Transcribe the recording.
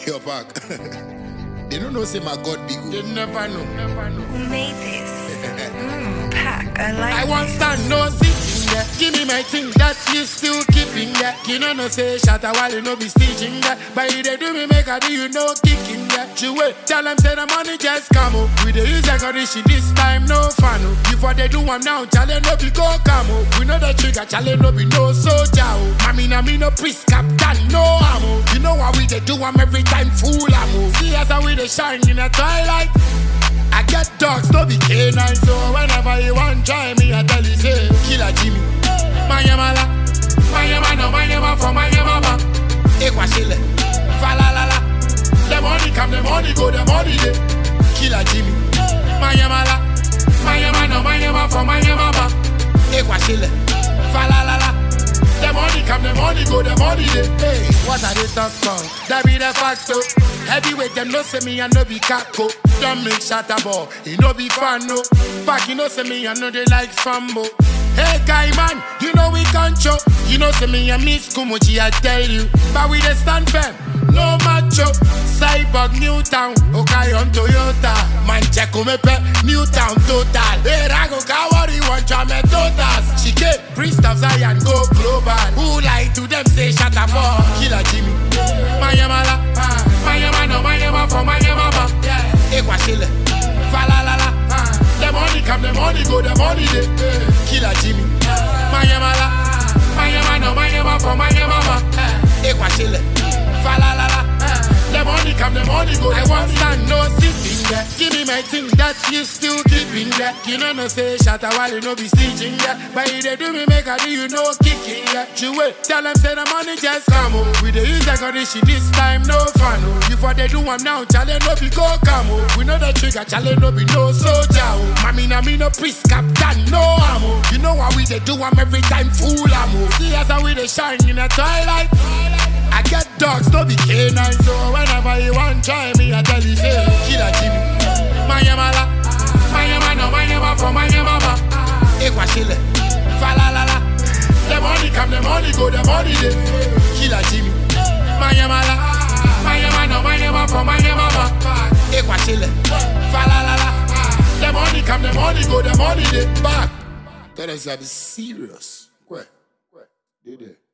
Your back. They don't know say my God big. They never know. Who made this? Pack, I like I want stand no sitting there. Give me my thing that you still keeping there. You know no say shatter while you no be stitching there. But you they do me make a do you no kicking there. You wait, tell them say the money just come up. We the use recognition this time no fun. Before they do them now, challenge no be go come up. We know the trigger challenge no be no soldier. Mami na me no priest captain no ammo. You know how we they do them every time fool ammo. See us how we they shine in the twilight. I get dogs, no be canine, so whenever you want try me, I tell you say, Killer Jimmy. Mayamala, Mayamano, Mayama for Mayamama. Equashile, Falalala. The money come, the money go, the money day. Killer Jimmy. Mayamala, Mayamano, Mayama for Mayamama. Equashile, Falalala. The money come, the money go, the money day. Hey, what are they talk about? That be the facto. Heavyweight, them no say me, I no be caco. Don't make shatter ball, it no be fun, no. Back, you know say me, I know they like fambo. Hey, guy, man, you know we control. You know say me, I miss Kumuchi, I tell you. But we the stand firm, no macho. Cyborg, Newtown, okay, on Toyota. Man, check me pe, Newtown, total. Hey, Rago, Kawari, one Chame, totas. She get priest of Zion, go global. Who lie to them, say shatter ball. Killer Jimmy, Mayamala, Mayamano, Mayama for Mayamama. Equashile, Falalala. The money come, the money go, the money day. Killer Jimmy, Mayamala, Mayamano, Mayama for Mayamama. Equashile, Falalala. The money come, the money go. I want stand no sitting there. Give me my thing that you still keeping there. You know no say shatter while you no be stitching there. But if they do me make a do you no kicking there. You wait, tell them say the money just come up. We the use recognition this time no fun. Before they do them now, challenge no be go come up. We know the trigger, challenge no be no soldier. Mami na me no priest captain no ammo. You know how we they do them every time fool ammo. See us how we they shine in the twilight. I get dogs, no be canine, so whenever you want try me, I tell you say, Killer Jimmy. Mayamala, Mayamano, Mayama for Mayamama. Equashile, Falalala. The money come, the money go, the money day. Killer Jimmy. Mayamala, Mayamano, Mayama for Mayamama. Equashile, Falalala. The money come, the money go, the money day. Back. That is serious. Where? They there.